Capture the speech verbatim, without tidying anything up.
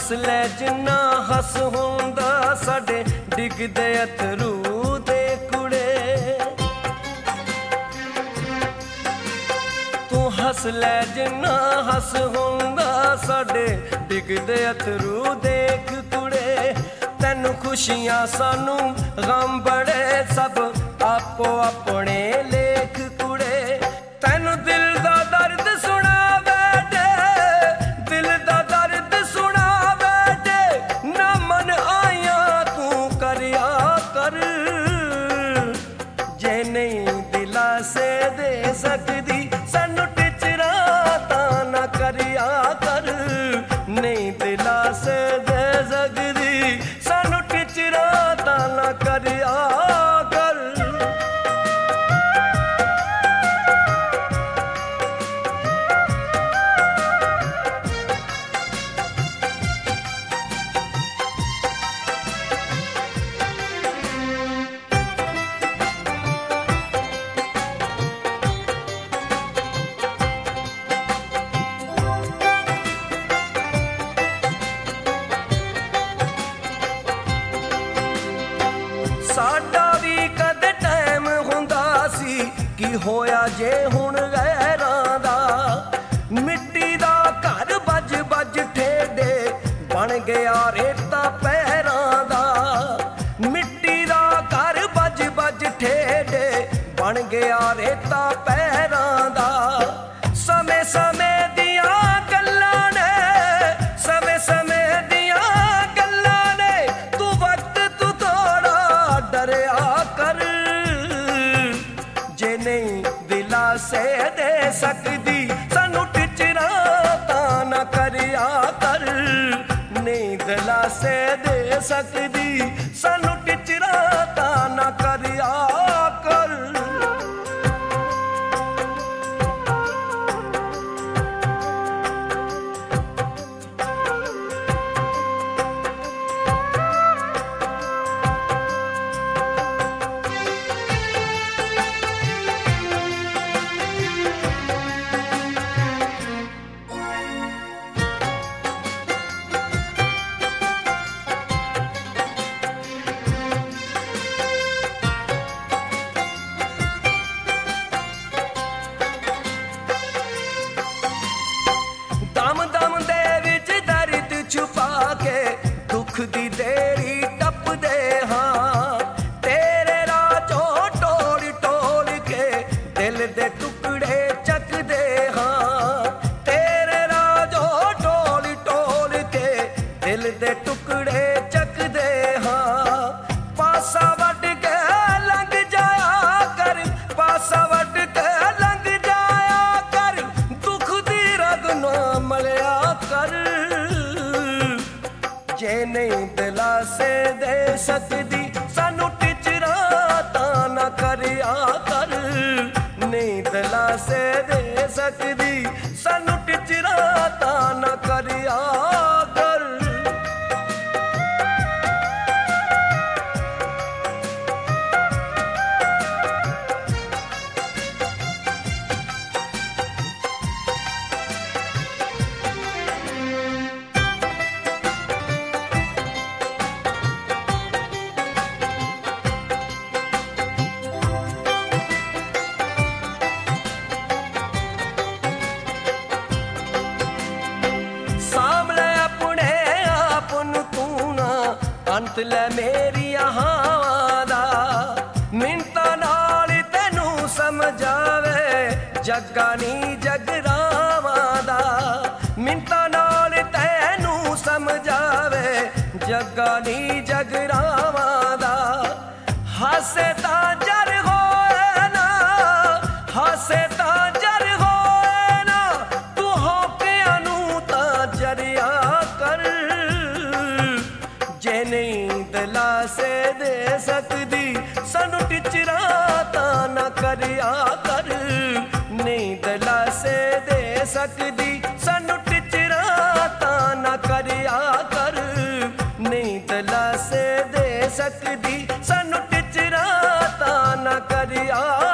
ਹੱਸ ਲੈ ਜਿੰਨਾ ਹੱਸ ਹੁੰਦਾ ਸਾਡੇ ਡਿੱਗਦੇ ਅਥਰੂ ਦੇ ਕੁੜੇ। ਤੂੰ ਹੱਸ ਲੈ ਜਿੰਨਾ ਹੱਸ ਹੁੰਦਾ ਸਾਡੇ ਡਿੱਗਦੇ ਅਥਰੂ ਦੇਖ ਕੁੜੇ। ਤੈਨੂੰ ਖੁਸ਼ੀਆਂ ਸਾਨੂੰ ਗਮ ਬੜੇ ਸਭ ਆਪੋ ਆਪਣੇ ਲੇਖ ਕੁੜੇ। ਤੈਨੂੰ ਦਿਲ ਦਾ ਦਰਦ ਸੁਣਾਵੇ ਜੇ ਦਿਲ ਦਾ ਦਰਦ ਸੁਣਾਵੇ ਜੇ ਨਾ ਮਨ ਆਇਆ ਤੂੰ ਕਰਿਆ ਕਰ। ਜੇ ਨਹੀਂ ਦਿਲਾਸੇ ਦੇ ਸਕਦੀ ਸਾਨੂੰ ਟਿਚਰਾ ਤਾਂ ਨਾ ਕਰਿਆ ਕਰ। ਨਹੀਂ ਦਿਲਾਸੇ ਦੇ ਸਕਦੀ ਸਾਨੂੰ ਟਿਚਰਾ ਤਾਂ ਨਾ ਕਰਿਆ ਕਰ। ਸਾਡਾ ਵੀ ਕਦੇ ਟਾਈਮ ਹੁੰਦਾ ਸੀ ਕੀ ਹੋਇਆ ਜੇ ਹੁਣ ਗੈਰਾਂ ਦਾ। ਮਿੱਟੀ ਦਾ ਘਰ ਵੱਜ ਵੱਜ ਠੇਡੇ ਬਣ ਗਿਆ ਰੇਤਾ ਪੈਰਾਂ ਦਾ। ਮਿੱਟੀ ਦਾ ਘਰ ਵੱਜ ਵੱਜ ਠੇਡੇ ਬਣ ਗਿਆ ਰੇਤਾ ਪੈਰਾਂ ਦਾ। ਸਮੇਂ ਸਮੇਂ ਦੀਆਂ ਗੱਲਾਂ ਨੇ ਸਮੇਂ ਸਮੇਂ ਦੀਆਂ ਗੱਲਾਂ ਨੇ ਤੂੰ ਵਕਤ ਤੂੰ ਥੋੜਾ ਡਰਿਆ ਕਰ। ਜੇ ਨਹੀਂ ਦਿਲਾਸੇ ਦੇ ਸਕਦੀ ਸਾਨੂੰ ਟਿਚਰਾ ਤਾਂ ਨਾ ਕਰਿਆ ਕਰ। ਨਹੀਂ ਦਿਲਾਸੇ ਦੇ ਸਕਦੀ ਸਾਨੂੰ ਟਿਚਰਾ ਤਾਂ ਨਾ ਕਰਿਆ ਕਰ। ਦਮ ਦਮ ਦੇ ਵਿੱਚ ਦਰਦ ਛੁਪਾ ਕੇ ਦੁੱਖ ਦੀ ਦੇਰੀ ਟੱਪਦੇ ਹਾਂ। ਤੇਰੇ ਰਾਹ ਚੋਂ ਟੋਲ ਟੋਲ ਕੇ ਦਿਲ ਦੇ ਟੁਕੜੇ ਚੱਕਦੇ ਹਾਂ। ਤੇਰੇ ਰਾਹ ਚੋਂ ਟੋਲ ਟੋਲ ਕੇ ਦਿਲ ਦੇ ਟੁਕੜੇ ਚੱਕਦੇ ਹਾਂ। ਪਾਸਾ ਵੱਟ ਕੇ ਲੰਘ ਜਾਇਆ ਕਰ ਪਾਸਾ ਵੱਟ ਕੇ ਲੰਘ ਜਾਇਆ ਕਰ। ਦੁੱਖ ਦੀ ਰਗ ਨਾ ਮਲਿਆ ਕਰ। ਜੇ ਨਹੀਂ ਦਿਲਾਸੇ ਦੇ ਸਕਦੀ ਸਾਨੂੰ ਟਿਚਰਾ ਤਾਂ ਨਾ ਕਰਿਆ ਕਰ। ਨਹੀਂ ਦਿਲਾਸੇ ਦੇ ਸਕਦੀ ਸਾਨੂੰ ਟਿਚਰਾ ਤਾਂ ਨਾ ਕਰਿਆ ਕਰ। ਅੰਤ ਲੈ ਮੇਰੀਆਂ ਹਾਵਾਂ ਦਾ। ਮਿੰਟਾਂ ਨਾਲ ਤੈਨੂੰ ਸਮਝਾਵੇ ਜੱਗਾ ਨੀ ਜਗਰਾਵਾਂ ਦਾ। ਮਿੰਟਾਂ ਨਾਲ ਤੈਨੂੰ ਸਮਝਾਵੇ ਜੱਗਾ ਨੀ ਜਗਰਾਵਾਂ ਦਾ। ਹਾਸੇ ਤਾਂ ਜਰ ਹੋਏ ਨਾ ਹਾਸੇ ਤਾਂ ਜਰ ਹੋਏ ਨਾ ਤੂੰ ਹੋਕਿਆਂ ਨੂੰ ਤਾਂ ਜਰਿਆ ਕਰ। ਜੇ ਨਹੀਂ ਦਿਲਾਸੇ ਦੇ ਸਕਦੀ ਸਾਨੂੰ ਟਿਚਰਾ ਤਾਂ ਨਾ ਕਰਿਆ ਕਰ। ਨਹੀਂ ਦਿਲਾਸੇ ਦੇ ਸਕਦੀ ਸਾਨੂੰ ਟਿਚਰਾ ਤਾਂ ਨਾ ਕਰਿਆ ਕਰ। ਨਹੀਂ ਦਿਲਾਸੇ ਦੇ ਸਕਦੀ ਸਾਨੂੰ ਟਿਚਰਾ ਤਾਂ ਨਾ ਕਰਿਆ